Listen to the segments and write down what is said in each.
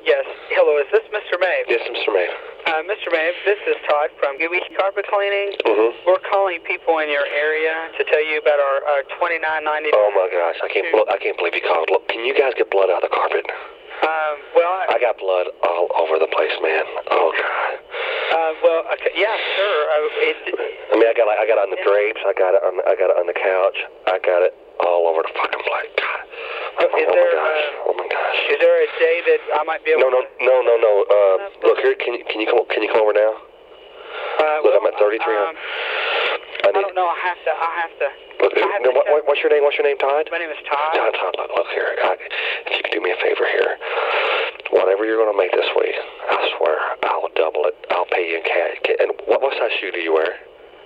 Yes. Hello, is this Mr. Mabe? Yes, Mr. Mabe. Mr. Mabe, this is Todd from Gooey Carpet Cleaning. Mm-hmm. We're calling people in your area to tell you about our $29.90. Oh my gosh, I can't believe you called. Look, can you guys get blood out of the carpet? I got blood all over the place, man. Oh God. Okay, yeah, sure. I mean, I got it on the drapes. I got it on the couch. I got it all over the fucking place. God. Oh my gosh. Is there a day that I might be able? No. Look here. Can you come over now? Look, I'm at 3300. I don't know. I have to. Look, what's your name? What's your name, Todd? My name is Todd. Todd. Look here. If you could do me a favor here, whatever you're going to make this week, I swear I'll double it. I'll pay you in cash. And what size shoe do you wear?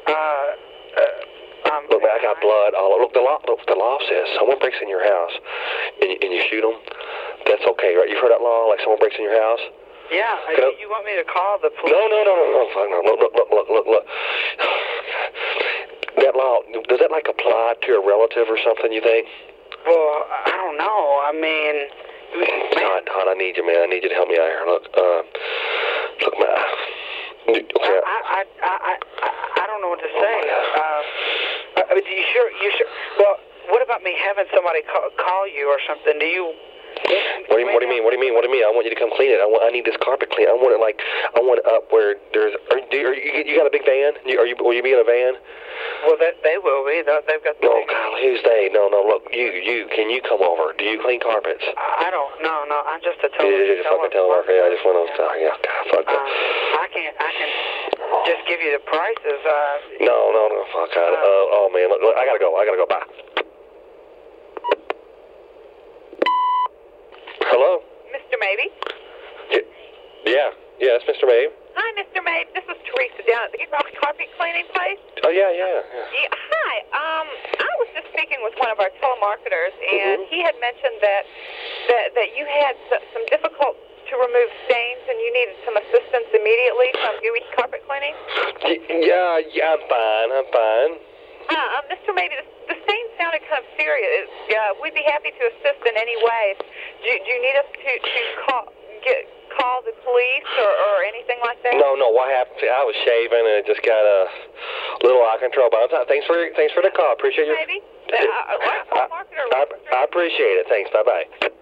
Look, man, I got blood all over. Look, the law says someone breaks in your house and you shoot them. That's okay, right? You've heard that law? Like someone breaks in your house? Yeah. You want me to call the police? No. Fuck no. Look. That law, does that like apply to a relative or something, you think? Well, I don't know. I mean, Todd, I need you, man. I need you to help me out here. Look, man. Okay. I don't know what to say. You sure? Well, what about me having somebody call you or something? Do you? What do you mean? I want you to come clean it. I need this carpet clean. I want it up where there's. You got a big van? Will you be in a van? Well, they will be. They've got. No, Kyle, who's they? No. Look, you. Can you come over? Do you clean carpets? I don't. No. I'm just a fucking teleworker. Yeah, I just want to. Yeah, God, fuck that. I can just give you the prices. No. Fuck God. Oh man, look, I gotta go. Bye. Hello? Mr. Mabe? Yeah, it's Mr. Mabe. Hi, Mr. Mabe. This is Teresa down at the carpet cleaning place. Oh, yeah. Hi. I was just speaking with one of our telemarketers, and he had mentioned that you had some difficult to remove stains, and you needed some assistance immediately from Gooey Carpet Cleaning. Yeah, I'm fine. Mr. Mabe, the stain sounded kind of serious. We'd be happy to assist in any way. Do you need us to call the police or anything like that? No. What happened? I was shaving and it just got a little out of control. But thanks for the call. Appreciate you. Maybe. I appreciate it. Thanks. Bye.